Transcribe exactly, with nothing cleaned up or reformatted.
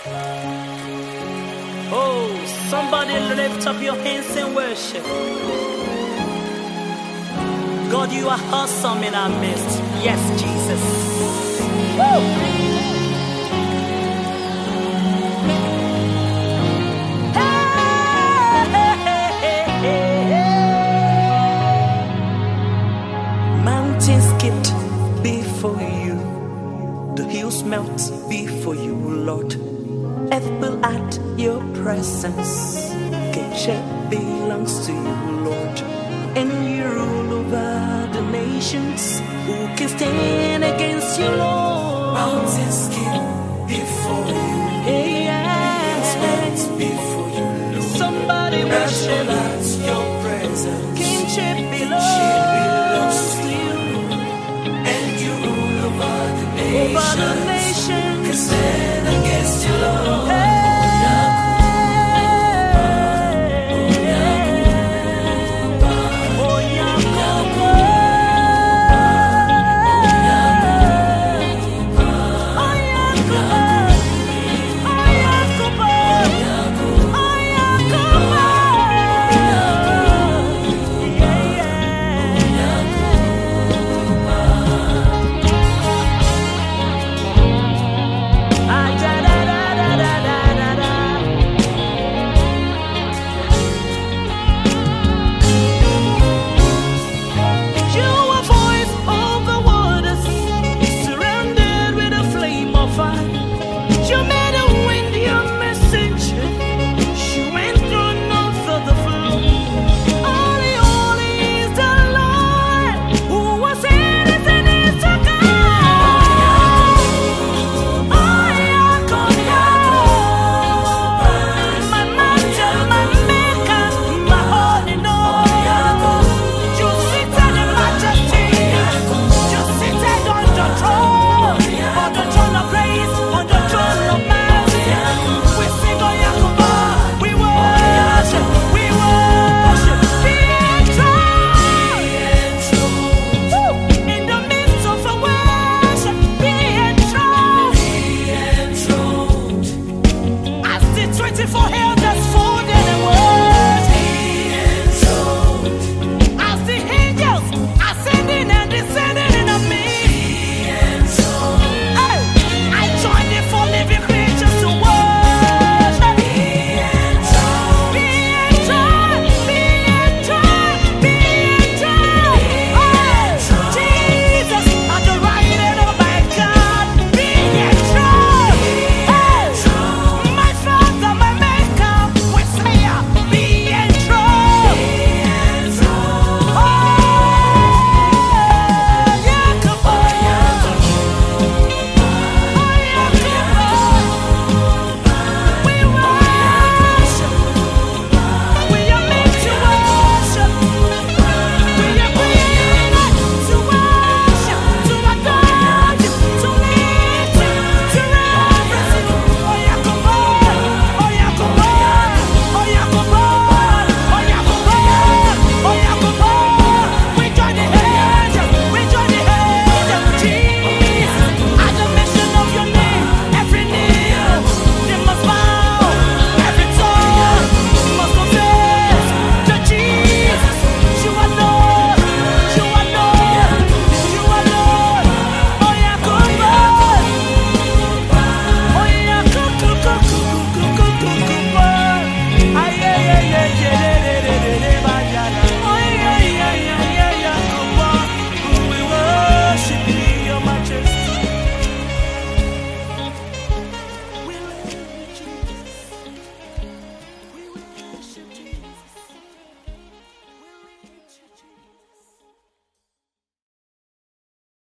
Oh, somebody lift up your hands and worship. God, you are awesome in our midst. Yes, Jesus. Woo! Mountains skipped before you, the hills melt before you, Lord. Earth will at your presence. Kingship belongs to you, Lord. And you rule over the nations. Who can stand against you, Lord? Mountains skip before you,